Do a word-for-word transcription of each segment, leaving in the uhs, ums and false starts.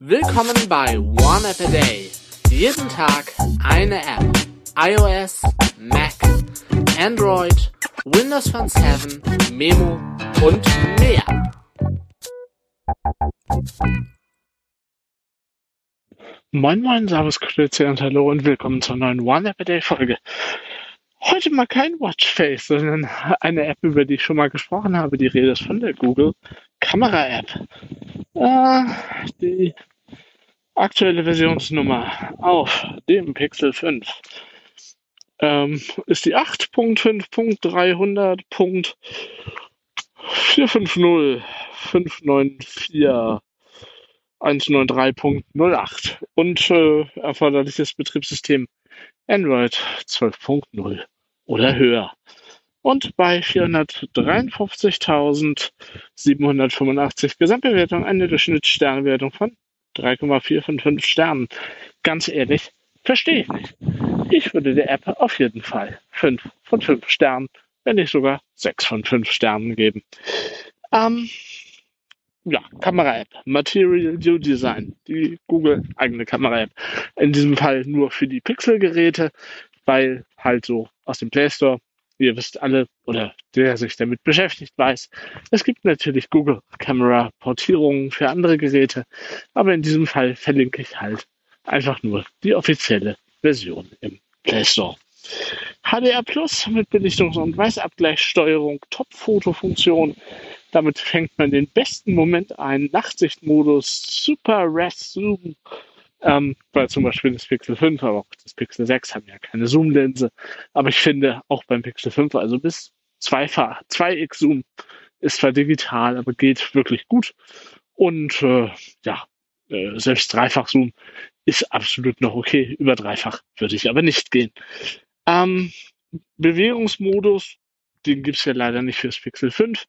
Willkommen bei One App a Day. Jeden Tag eine App. iOS, Mac, Android, Windows Phone sieben, Memo und mehr. Moin Moin, Servus, Grüezi und Hallo und willkommen zur neuen One App a Day Folge. Heute mal kein Watchface, sondern eine App, über die ich schon mal gesprochen habe. Die Rede ist von der Google Kamera App. Äh, die aktuelle Versionsnummer auf dem Pixel fünf ähm, ist die acht Punkt fünf Punkt dreihundert Punkt vier fünf null fünf neun vier eins neun drei Punkt null acht und äh, erforderliches Betriebssystem Android zwölf Punkt null oder höher. Und bei vierhundertdreiundfünfzigtausendsiebenhundertfünfundachtzig Gesamtbewertung eine Durchschnittssternewertung von drei Komma vier fünf fünf Sternen. Ganz ehrlich, verstehe ich nicht. Ich würde der App auf jeden Fall fünf von fünf Sternen, wenn nicht sogar sechs von fünf Sternen geben. Ähm, ja, Kamera-App, Material U Design, die Google-eigene Kamera-App. In diesem Fall nur für die Pixel-Geräte, weil halt so aus dem Play Store, ihr wisst alle, oder der sich damit beschäftigt, weiß, es gibt natürlich Google-Kamera-Portierungen für andere Geräte, aber in diesem Fall verlinke ich halt einfach nur die offizielle Version im Play Store. H D R Plus mit Belichtungs- und Weißabgleichssteuerung, Top-Foto-Funktion. Damit fängt man den besten Moment ein. Nachtsichtmodus, Super Res Zoom, ähm, weil zum Beispiel das Pixel fünf, aber auch das Pixel sechs haben ja keine Zoom-Linse. Aber ich finde, auch beim Pixel fünf, also bis zwei x Zoom ist zwar digital, aber geht wirklich gut. Und äh, ja, äh, selbst Dreifach Zoom ist absolut noch okay. Über Dreifach würde ich aber nicht gehen. Ähm, Bewegungsmodus, den gibt's ja leider nicht fürs Pixel fünf.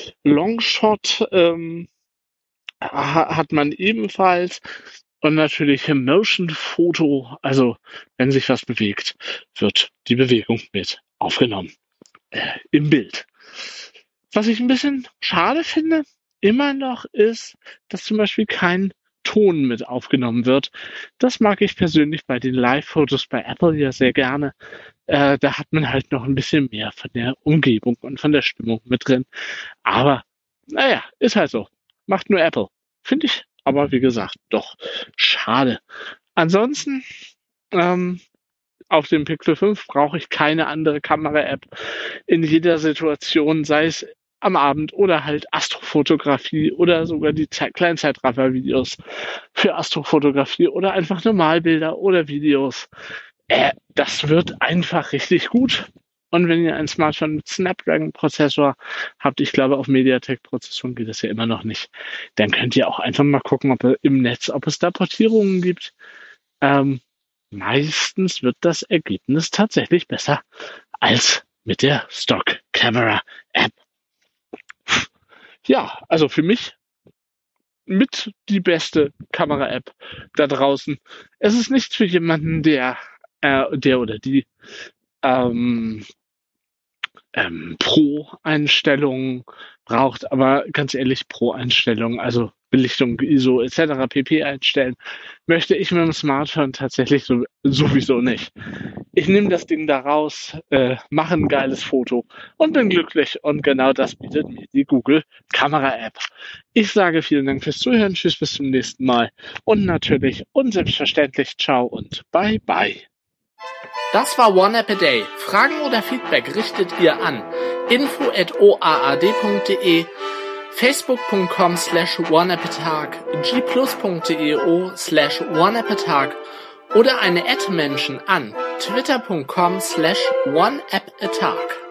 Longshot ähm, ha- hat man ebenfalls. Und natürlich im Motion-Foto, also wenn sich was bewegt, wird die Bewegung mit aufgenommen äh, im Bild. Was ich ein bisschen schade finde, immer noch ist, dass zum Beispiel kein Ton mit aufgenommen wird. Das mag ich persönlich bei den Live-Fotos bei Apple ja sehr gerne. Äh, da hat man halt noch ein bisschen mehr von der Umgebung und von der Stimmung mit drin. Aber naja, ist halt so. Macht nur Apple. Finde ich aber, wie gesagt, doch schade. Ansonsten, ähm, auf dem Pixel fünf brauche ich keine andere Kamera-App in jeder Situation, sei es am Abend oder halt Astrofotografie oder sogar die Ze- Kleinzeitraffer-Videos für Astrofotografie oder einfach Normalbilder oder Videos. Äh, das wird einfach richtig gut. Und wenn ihr ein Smartphone mit Snapdragon-Prozessor habt, ich glaube auf MediaTek-Prozessoren geht das ja immer noch nicht, dann könnt ihr auch einfach mal gucken, ob ihr im Netz, ob es da Portierungen gibt. Ähm, meistens wird das Ergebnis tatsächlich besser als mit der Stock-Camera-App. Ja, also für mich mit die beste Kamera-App da draußen. Es ist nichts für jemanden, der, äh, der oder die ähm, ähm, Pro-Einstellungen braucht, aber ganz ehrlich, Pro-Einstellungen, also Belichtung, I S O et cetera pp. Einstellen, möchte ich mit dem Smartphone tatsächlich so, sowieso nicht. Ich nehme das Ding da raus, äh, mache ein geiles Foto und bin glücklich und genau das bietet mir die Google Kamera-App. Ich sage vielen Dank fürs Zuhören, tschüss, bis zum nächsten Mal und natürlich und selbstverständlich ciao und bye bye. Das war One App a Day. Fragen oder Feedback richtet ihr an info at o a a d punkt d e, facebook punkt com slash oneappatag, g plus punkt d e o slash oneappatag oder eine Ad-Menschen an twitter punkt com slash oneappatag.